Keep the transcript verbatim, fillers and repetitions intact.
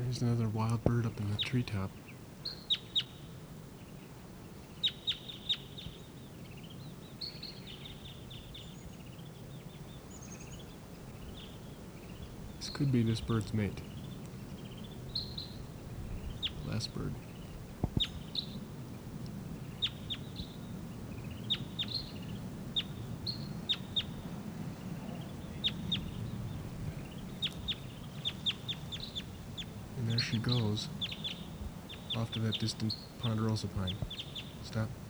There's another wild bird up in the treetop. This could be this bird's mate. Last bird. And there she goes, off to that distant ponderosa pine. Stop.